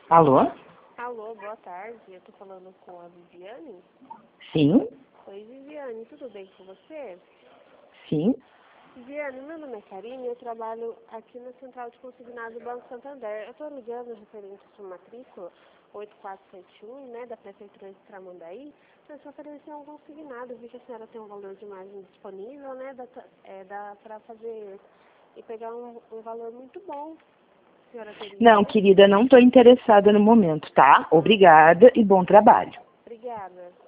Alô? Alô, boa tarde. Eu tô falando com a Viviane. Sim? Oi, Viviane, tudo bem com você? Sim? Viviane, meu nome é Karine e eu trabalho aqui na Central de Consignado do Banco Santander. Eu tô ligando referente à sua matrícula 8471, né, da Prefeitura de Tramandaí. Eu só ofereci um consignado, vi que a senhora tem um valor de margem disponível, né, dá para fazer e pegar um valor muito bom. A senhora teria Não, interesse? querida, não estou interessada no momento, tá? Obrigada e bom trabalho. Obrigada.